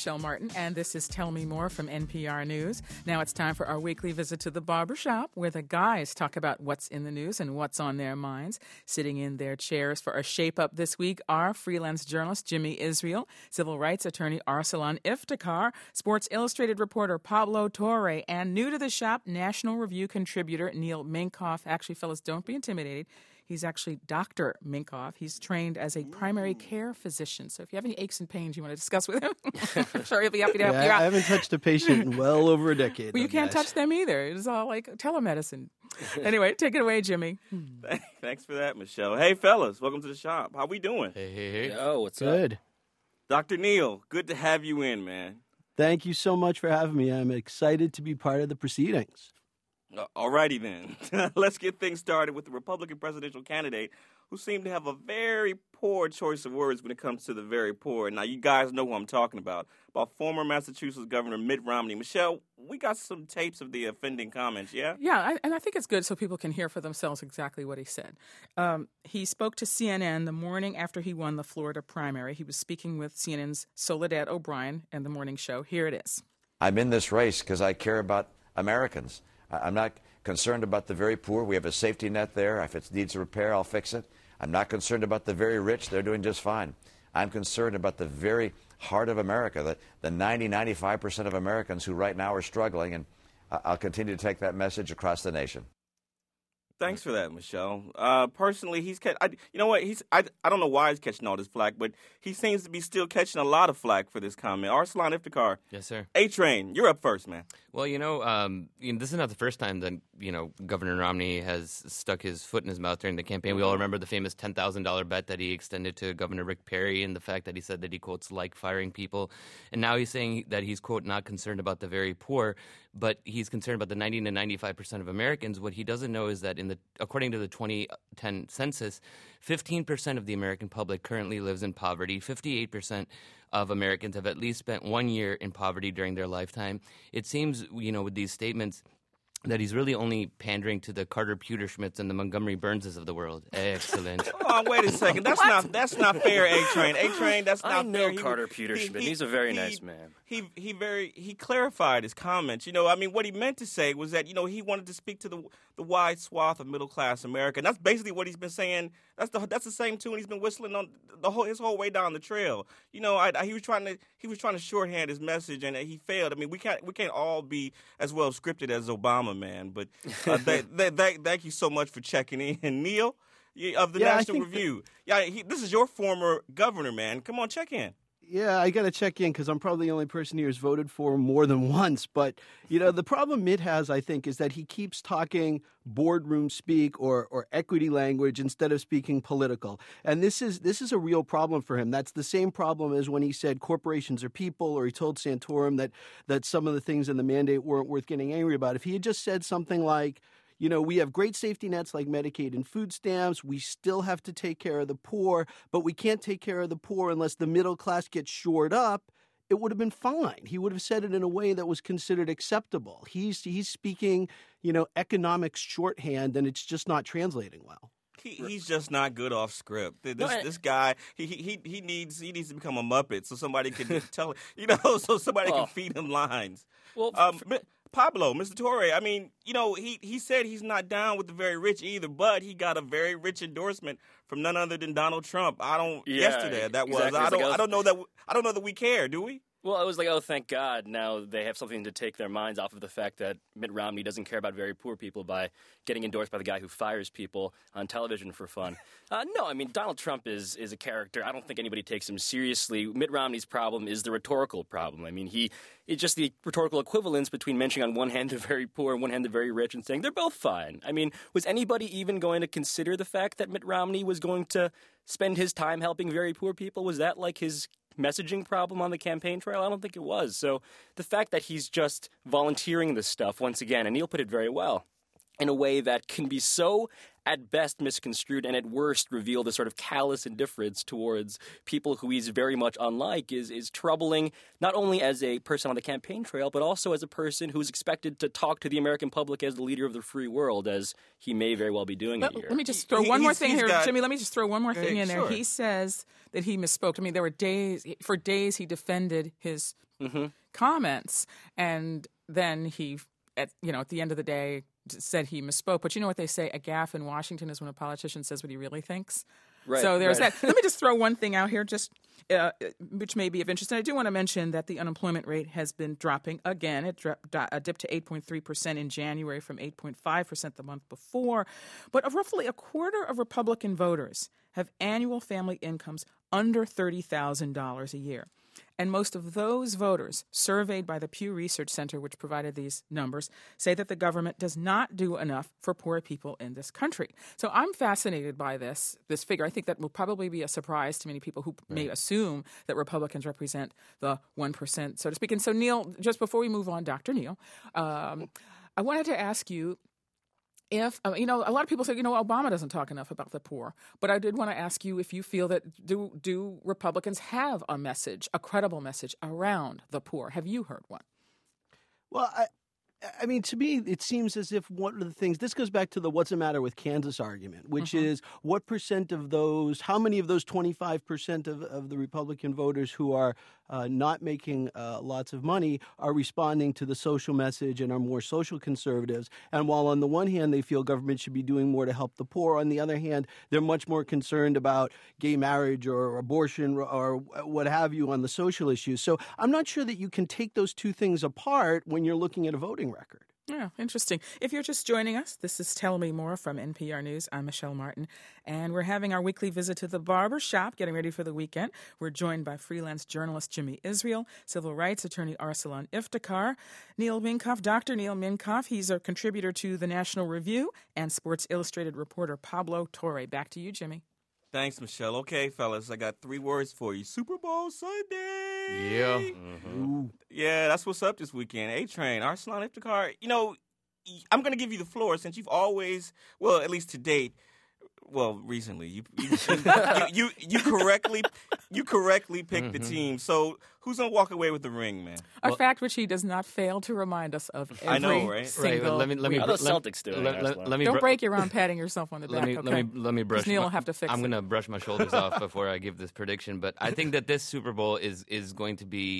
Michelle Martin, and this is Tell Me More from NPR News. Now it's time for our weekly visit to the barbershop, where the guys talk about what's in the news and what's on their minds. Sitting in their chairs for a shape-up this week are freelance journalist Jimmy Israel, civil rights attorney Arsalan Iftikhar, Sports Illustrated reporter Pablo Torre, and new to the shop, National Review contributor Neil Minkoff. Actually, fellas, don't be intimidated. He's actually Dr. Minkoff. He's trained as a primary care physician. So if you have any aches and pains you want to discuss with him, I'm sure he'll be happy to help you out. I haven't touched a patient in well over a decade. Well, you can't touch them either. It's all like telemedicine. Anyway, take it away, Jimmy. Thanks for that, Michelle. Hey, fellas, welcome to the shop. How we doing? Hey. Yo, what's up? Dr. Neil, good to have you in, man. Thank you so much for having me. I'm excited to be part of the proceedings. All righty then. Let's get things started with the Republican presidential candidate who seemed to have a very poor choice of words when it comes to the very poor. Now, you guys know who I'm talking about former Massachusetts Governor Mitt Romney. Michelle, we got some tapes of the offending comments, yeah? Yeah, and I think it's good so people can hear for themselves exactly what he said. He spoke to CNN the morning after he won the Florida primary. He was speaking with CNN's Soledad O'Brien and the morning show. Here it is. I'm in this race because I care about Americans. I'm not concerned about the very poor. We have a safety net there. If it needs repair, I'll fix it. I'm not concerned about the very rich. They're doing just fine. I'm concerned about the very heart of America, the 95% of Americans who right now are struggling, and I'll continue to take that message across the nation. Thanks for that, Michelle. Personally, you know what? I don't know why he's catching all this flack, but he seems to be still catching a lot of flack for this comment. Arsalan Iftikhar. Yes, sir. A-Train, you're up first, man. Well, this is not the first time that, Governor Romney has stuck his foot in his mouth during the campaign. We all remember the famous $10,000 bet that he extended to Governor Rick Perry and the fact that he said that he, quotes, like firing people. And now he's saying that he's, quote, not concerned about the very poor, but he's concerned about the 90 to 95% of Americans. What he doesn't know is that according to the 2010 census, 15% of the American public currently lives in poverty. 58% of Americans have at least spent 1 year in poverty during their lifetime. It seems, with these statements, that he's really only pandering to the Carter Pewterschmidts and the Montgomery Burns's of the world. Excellent. Oh, wait a second. That's not fair, A-Train. A-Train, that's not fair. I know Carter Pewterschmidt. He's a very nice man. He clarified his comments. What he meant to say was that, he wanted to speak to the wide swath of middle-class America. And that's basically what he's been saying. That's the same tune he's been whistling on his whole way down the trail. He was trying to shorthand his message, and he failed. I mean, we can't all be as well scripted as Obama, man. But thank you so much for checking in, Neil, of the National Review. This is your former governor, man. Come on, check in. Yeah, I got to check in because I'm probably the only person here who's voted for him more than once. But, the problem Mitt has, I think, is that he keeps talking boardroom speak or equity language instead of speaking political. And this is a real problem for him. That's the same problem as when he said corporations are people, or he told Santorum that some of the things in the mandate weren't worth getting angry about. If he had just said something like, we have great safety nets like Medicaid and food stamps. We still have to take care of the poor, but we can't take care of the poor unless the middle class gets shored up. It would have been fine. He would have said it in a way that was considered acceptable. He's speaking, economics shorthand, and it's just not translating well. He's just not good off script. This guy, he needs to become a Muppet so somebody can tell, so somebody can feed him lines. Well, Pablo, Mr. Torre, I mean, he said he's not down with the very rich either, but he got a very rich endorsement from none other than Donald Trump. Yesterday that was. Exactly. I don't know that we care, do we? Well, I was like, oh, thank God. Now they have something to take their minds off of the fact that Mitt Romney doesn't care about very poor people by getting endorsed by the guy who fires people on television for fun. No, I mean, Donald Trump is a character. I don't think anybody takes him seriously. Mitt Romney's problem is the rhetorical problem. I mean, it's just the rhetorical equivalence between mentioning on one hand the very poor and one hand the very rich and saying they're both fine. I mean, was anybody even going to consider the fact that Mitt Romney was going to spend his time helping very poor people? Was that like his messaging problem on the campaign trail? I don't think it was. So the fact that he's just volunteering this stuff, once again, and Neil put it very well, in a way that can be so at best misconstrued and at worst reveal the sort of callous indifference towards people who he's very much unlike is troubling, not only as a person on the campaign trail, but also as a person who's expected to talk to the American public as the leader of the free world, as he may very well be doing it here. Let me just throw one more thing here, Jimmy. Let me just throw one more thing in there. Sure. He says that he misspoke. I mean, for days he defended his comments, and then he, at the end of the day, said he misspoke. But you know what they say: a gaffe in Washington is when a politician says what he really thinks. Right, so there's right. that. Let me just throw one thing out here, which may be of interest. And I do want to mention that the unemployment rate has been dropping again. It dipped to 8.3% in January from 8.5% the month before. But roughly a quarter of Republican voters have annual family incomes under $30,000 a year. And most of those voters surveyed by the Pew Research Center, which provided these numbers, say that the government does not do enough for poor people in this country. So I'm fascinated by this figure. I think that will probably be a surprise to many people who may assume that Republicans represent the 1%, so to speak. And so, Neil, just before we move on, Dr. Neil, I wanted to ask you, if, a lot of people say, Obama doesn't talk enough about the poor. But I did want to ask you if you feel that do Republicans have a message, a credible message around the poor? Have you heard one? Well, I mean, to me, it seems as if one of the things, this goes back to the what's the matter with Kansas argument, which is what percent of those, how many of those 25% of the Republican voters who are not making lots of money are responding to the social message and are more social conservatives. And while on the one hand, they feel government should be doing more to help the poor, on the other hand, they're much more concerned about gay marriage or abortion or what have you on the social issues. So I'm not sure that you can take those two things apart when you're looking at a voting record. Yeah, interesting. If you're just joining us, this is Tell Me More from NPR News. I'm Michelle Martin, and we're having our weekly visit to the barber shop, getting ready for the weekend. We're joined by freelance journalist Jimmy Israel, civil rights attorney Arsalan Iftikhar, Neil Minkoff, Dr. Neil Minkoff. He's a contributor to the National Review, and Sports Illustrated reporter Pablo Torre. Back to you, Jimmy. Thanks, Michelle. Okay, fellas, I got 3 words for you. Super Bowl Sunday. Yeah. Yeah, that's what's up this weekend. A-Train, Arsalan Iftikhar. I'm going to give you the floor since you've always, well, at least to date, well, recently, you correctly picked the team. So who's going to walk away with the ring, man? A fact which he does not fail to remind us of every I know, right? single Let me How the Celtics doing? let me Don't break your arm patting yourself on the back. let me brush. Neil will have to fix I'm it. going to brush my shoulders off before I give this prediction, but I think that this Super Bowl is going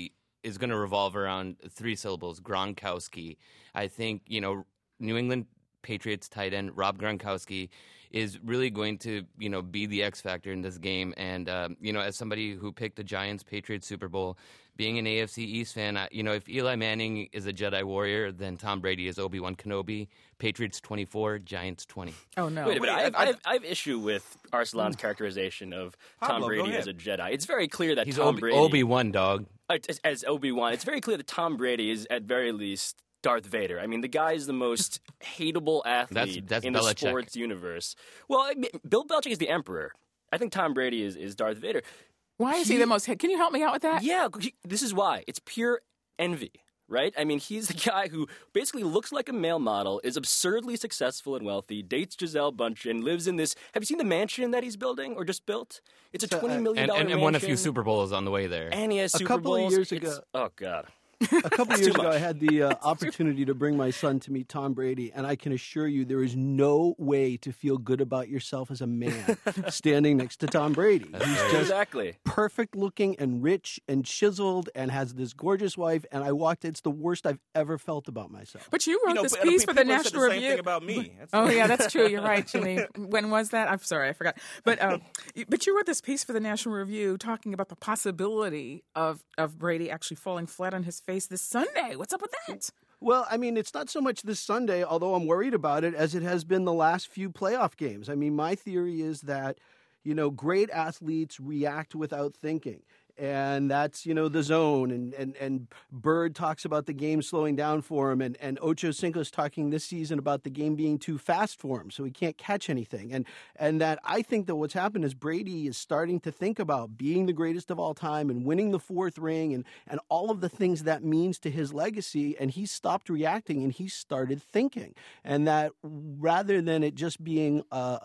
to revolve around 3 syllables: Gronkowski. I think New England Patriots tight end Rob Gronkowski is really going to, be the X factor in this game. And, as somebody who picked the Giants-Patriots Super Bowl, being an AFC East fan, if Eli Manning is a Jedi warrior, then Tom Brady is Obi-Wan Kenobi. Patriots 24, Giants 20. Oh, no. Wait a minute. I have issue with Arsalan's characterization of Tom Pablo, Brady go as a Jedi. It's very clear that He's Tom Brady... Obi-Wan, dog. As Obi-Wan, it's very clear that Tom Brady is, at very least, Darth Vader. I mean, the guy is the most hateable athlete That's in Belichick. the sports universe. Well, Bill Belichick is the emperor. I think Tom Brady is Darth Vader. Why is he the most... Can you help me out with that? Yeah, this is why. It's pure envy, right? I mean, he's the guy who basically looks like a male model, is absurdly successful and wealthy, dates Gisele Bündchen, lives in this... Have you seen the mansion that he's building or just built? It's a $20 million mansion. And won a few Super Bowls on the way there. And he has Super couple of Bowls. years ago- Oh, God. A couple years ago, I had the opportunity to bring my son to meet Tom Brady, and I can assure you there is no way to feel good about yourself as a man standing next to Tom Brady. He's just Exactly. perfect looking and rich and chiseled and has this gorgeous wife, and I walked, it's the worst I've ever felt about myself. But you wrote this but, I mean, piece for the people have said National the same Review. thing about me. Oh, yeah, that's true. You're right, Jimmy. When was that? I'm sorry, I forgot. But you wrote this piece for the National Review talking about the possibility of Brady actually falling flat on his face this Sunday. What's up with that? Well, I mean, it's not so much this Sunday, although I'm worried about it, as it has been the last few playoff games. I mean, my theory is that, great athletes react without thinking. And that's, the zone. And Bird talks about the game slowing down for him. And Ocho Cinco's talking this season about the game being too fast for him, so he can't catch anything. And that I think that what's happened is Brady is starting to think about being the greatest of all time and winning the 4th ring and all of the things that means to his legacy. And he stopped reacting and he started thinking. And that rather than it just being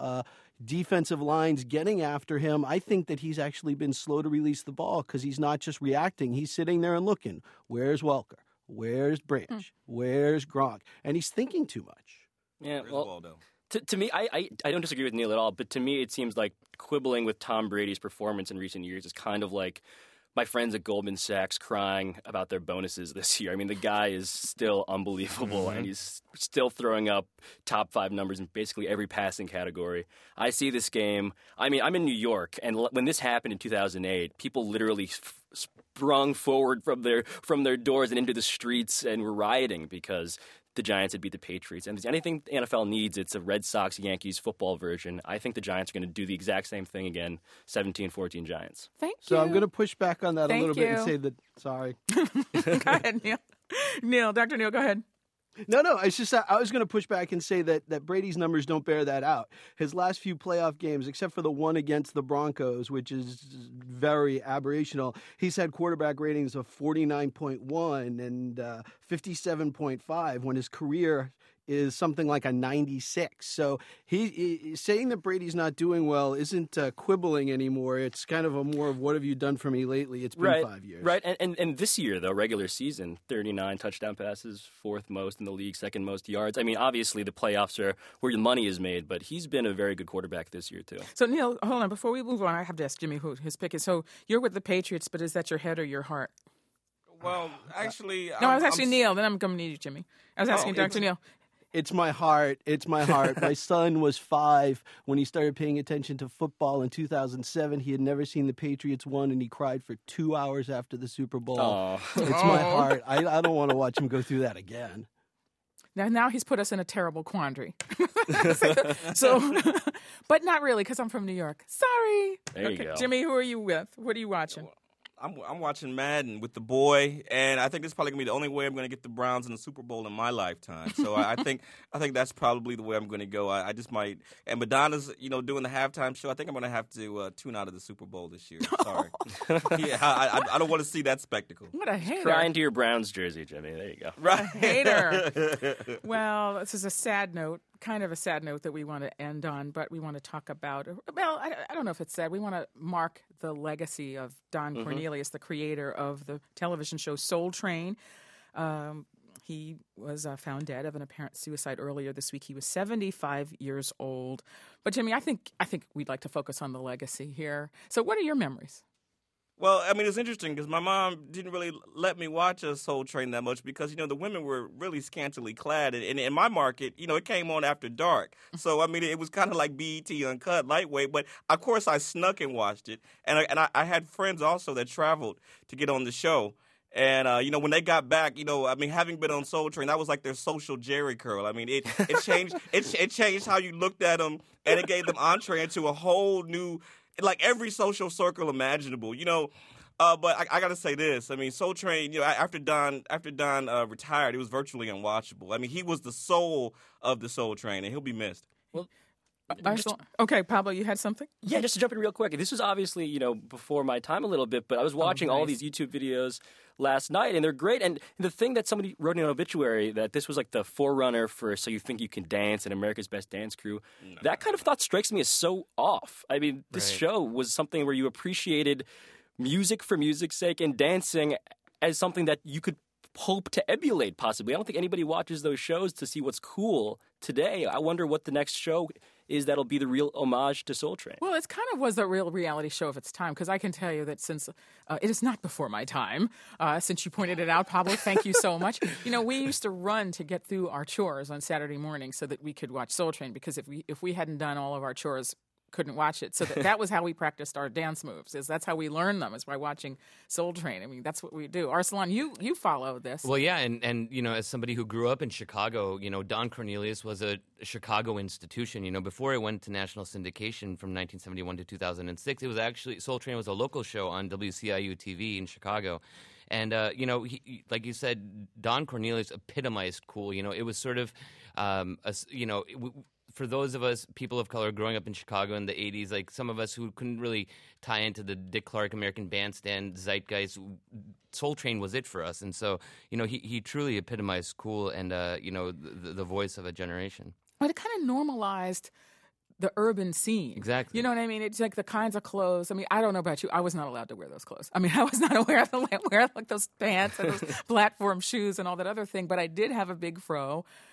defensive lines getting after him, I think that he's actually been slow to release the ball because he's not just reacting. He's sitting there and looking. Where's Welker? Where's Branch? Where's Gronk? And he's thinking too much. Yeah, Where's well, Waldo? to me, I don't disagree with Neil at all, but to me it seems like quibbling with Tom Brady's performance in recent years is kind of like my friends at Goldman Sachs crying about their bonuses this year. I mean, the guy is still unbelievable, and he's still throwing up top 5 numbers in basically every passing category. I see this game. I mean, I'm in New York, and when this happened in 2008, people literally sprung forward from their doors and into the streets and were rioting because the Giants had beat the Patriots. And if there's anything the NFL needs, it's a Red Sox-Yankees football version. I think the Giants are going to do the exact same thing again, 17-14 Giants. Thank you. So I'm going to push back on that Thank a little bit you. and say that, sorry. Go ahead, Neil. Dr. Neil, go ahead. No, it's just I was going to push back and say that Brady's numbers don't bear that out. His last few playoff games, except for the one against the Broncos, which is very aberrational, he's had quarterback ratings of 49.1 and 57.5 when his career is something like a 96. So he saying that Brady's not doing well isn't quibbling anymore. It's kind of a more of what have you done for me lately? It's been 5 years. Right, and this year, though, regular season, 39 touchdown passes, 4th most in the league, 2nd most yards. I mean, obviously the playoffs are where the money is made, but he's been a very good quarterback this year, too. So, Neil, hold on. Before we move on, I have to ask Jimmy who his pick is. So you're with the Patriots, but is that your head or your heart? Well, actually, No, I was asking Neil. Then I'm going to need you, Jimmy. I was asking Dr. Neil. It's my heart. It's my heart. My son was 5 when he started paying attention to football in 2007. He had never seen the Patriots win, and he cried for 2 hours after the Super Bowl. Aww. It's my heart. I don't want to watch him go through that again. Now he's put us in a terrible quandary. So, but not really, because I'm from New York. Sorry. There you go. Jimmy, who are you with? What are you watching? I'm watching Madden with the boy, and I think this is probably going to be the only way I'm going to get the Browns in the Super Bowl in my lifetime. So I think that's probably the way I'm going to go. I just might. And Madonna's, doing the halftime show. I think I'm going to have to tune out of the Super Bowl this year. Sorry. Yeah, I don't want to see that spectacle. What a hater. Cry into your Browns jersey, Jimmy. There you go. Right. Hater. Well, this is a sad note. Kind of a sad note that we want to end on, but we want to talk about, well, I don't know if it's sad. We want to mark the legacy of Don Cornelius, the creator of the television show Soul Train. He was found dead of an apparent suicide earlier this week. He was 75 years old. But, Jimmy, I think we'd like to focus on the legacy here. So what are your memories? Well, I mean, it's interesting because my mom didn't really let me watch a Soul Train that much because, the women were really scantily clad. And in my market, it came on after dark. So, I mean, it was kind of like BET Uncut, lightweight. But, of course, I snuck and watched it. And I had friends also that traveled to get on the show. And, when they got back, having been on Soul Train, that was like their social Jerry curl. I mean, it changed it changed how you looked at them, and it gave them entree into a whole new, like every social circle imaginable, But I got to say this. I mean, Soul Train, after Don retired, it was virtually unwatchable. I mean, he was the soul of the Soul Train, and he'll be missed. Well, Okay, Pablo, you had something? Yeah, just to jump in real quick. This was obviously, before my time a little bit, but I was watching all these YouTube videos last night, and they're great. And the thing that somebody wrote in an obituary, that this was like the forerunner for So You Think You Can Dance and America's Best Dance Crew, that kind of thought strikes me as so off. I mean, this show was something where you appreciated music for music's sake and dancing as something that you could hope to emulate, possibly. I don't think anybody watches those shows to see what's cool today. I wonder what the next show is that'll be the real homage to Soul Train. Well, it kind of was a real reality show of its time, because I can tell you that since it is not before my time, since you pointed it out, Pablo, thank you so much. We used to run to get through our chores on Saturday morning so that we could watch Soul Train, because if we hadn't done all of our chores, couldn't watch it. So that was how we practiced our dance moves. That's how we learned them, is by watching Soul Train. I mean, that's what we do. Arsalan, you follow this. Well, yeah, and as somebody who grew up in Chicago, Don Cornelius was a Chicago institution. Before it went to national syndication from 1971 to 2006, it was actually, Soul Train was a local show on WCIU TV in Chicago. And, he, like you said, Don Cornelius epitomized cool. It was sort of, for those of us, people of color, growing up in Chicago in the 80s, like some of us who couldn't really tie into the Dick Clark American Bandstand zeitgeist, Soul Train was it for us. And so, he truly epitomized cool and, the voice of a generation. But it kind of normalized the urban scene. Exactly. You know what I mean? It's like the kinds of clothes. I mean, I don't know about you. I was not allowed to wear those clothes. I mean, I was not aware to wear like those pants and those platform shoes and all that other thing. But I did have a big fro.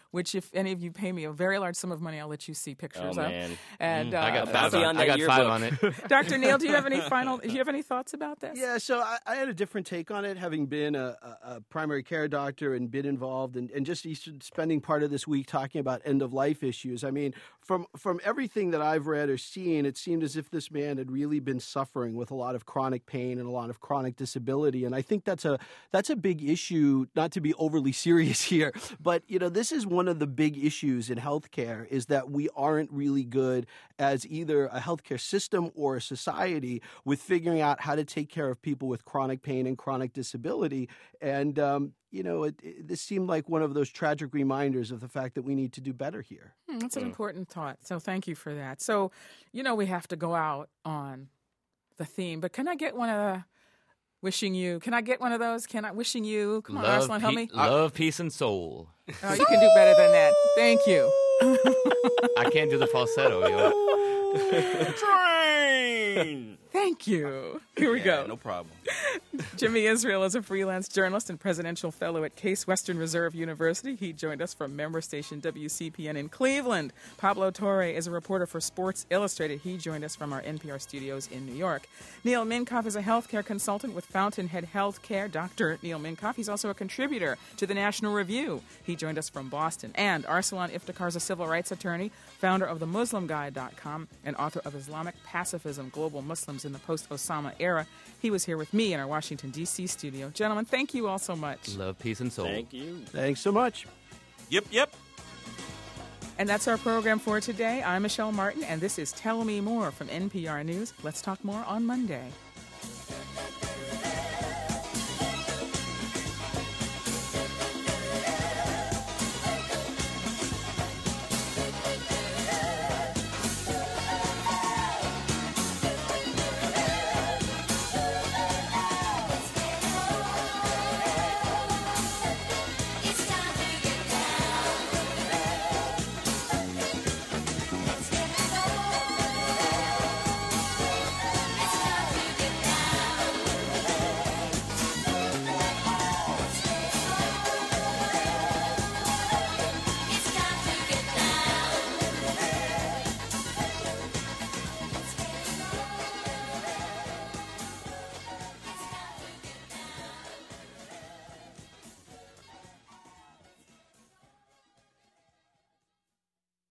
which if any of you pay me a very large sum of money, I'll let you see pictures Oh, of. man. And I got I'll five be on, on I that got five yearbook. on it. Dr. Neal, do you have any thoughts about this? Yeah, so I had a different take on it, having been a primary care doctor and been involved and just spending part of this week talking about end-of-life issues. I mean, from everything that I've read or seen, it seemed as if this man had really been suffering with a lot of chronic pain and a lot of chronic disability. And I think that's a big issue, not to be overly serious here, but, this is one of the big issues in healthcare is that we aren't really good as either a healthcare system or a society with figuring out how to take care of people with chronic pain and chronic disability. And, this seemed like one of those tragic reminders of the fact that we need to do better here. That's an important thought. So thank you for that. So, we have to go out on the theme, but can I get one of the wishing you? Can I get one of those? Wishing you? Come on, Arslan, help me. Love, peace, and soul. Oh, you can do better than that. Thank you. I can't do the falsetto, yo. Train! Thank you. Here we go. No problem. Jimmy Israel is a freelance journalist and presidential fellow at Case Western Reserve University. He joined us from member station WCPN in Cleveland. Pablo Torre is a reporter for Sports Illustrated. He joined us from our NPR studios in New York. Neil Minkoff is a healthcare consultant with Fountainhead Healthcare. Dr. Neil Minkoff. He's also a contributor to the National Review. He joined us from Boston. And Arsalan Iftikhar is a civil rights attorney, founder of themuslimguide.com, and author of Islamic Pacifism, Global Muslims in the Post-Osama Era. He was here with me in our Washington, D.C. studio. Gentlemen, thank you all so much. Love, peace, and soul. Thank you. Thanks so much. Yep. And that's our program for today. I'm Michelle Martin, and this is Tell Me More from NPR News. Let's talk more on Monday.